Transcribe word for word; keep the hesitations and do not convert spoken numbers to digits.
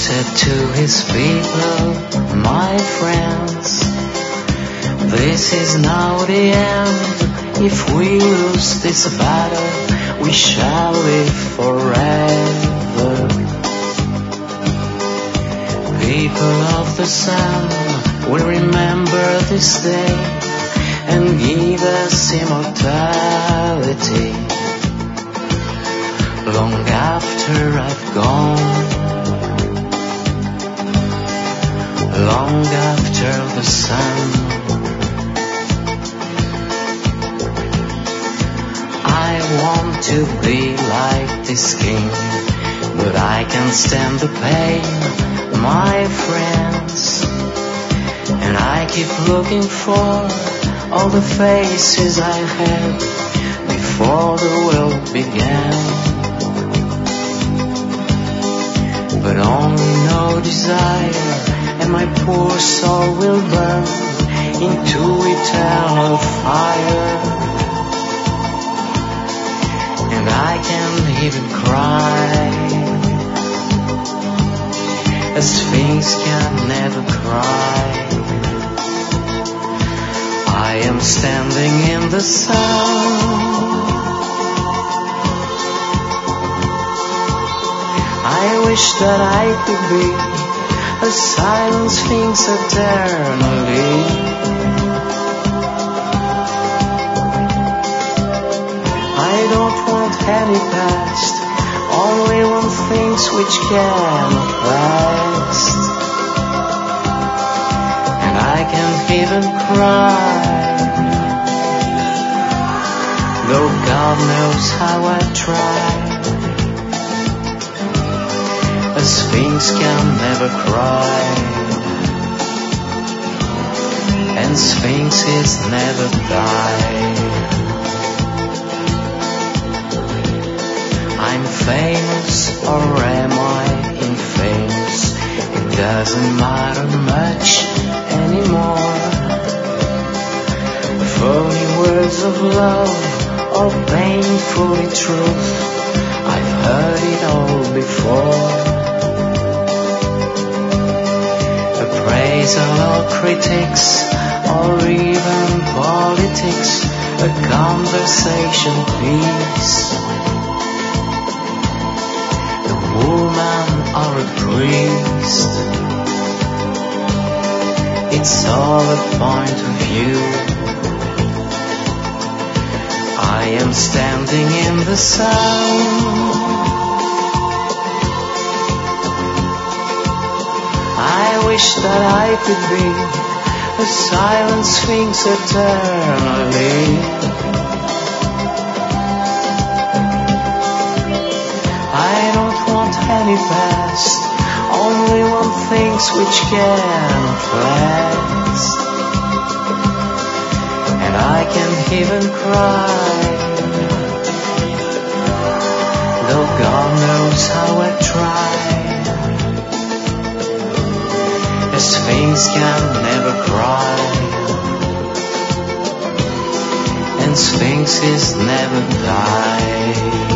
said to his people, my friends, this is now the end. If we lose this battle, we shall live forever. People of the sun will remember this day and give us immortality. Long after I've gone, long after the sun, I want to be like this king, but I can't stand the pain, my friends. And I keep looking for all the faces I had before the world began. But only no desire, and my poor soul will burn into eternal fire. And I can't even cry, a sphinx can never cry. I am standing in the sun. I wish that I could be a silent sphinx eternally. I don't want any past, only one things which cannot last. And I can't even cry, though God knows how I try. A sphinx can never cry, and sphinxes never die. I'm famous, or am I infamous? It doesn't matter much anymore. Phony words of love, or painfully truth, I've heard it all before. Appraisal or critics, or even politics, a conversation piece. A woman or a priest, it's all a point of view. I am standing in the sun. I wish that I could be a silent sphinx eternally. I don't want any past, only one things which cannot last. And I can't even cry, though God knows how I try. A sphinx can never cry, and sphinxes never die.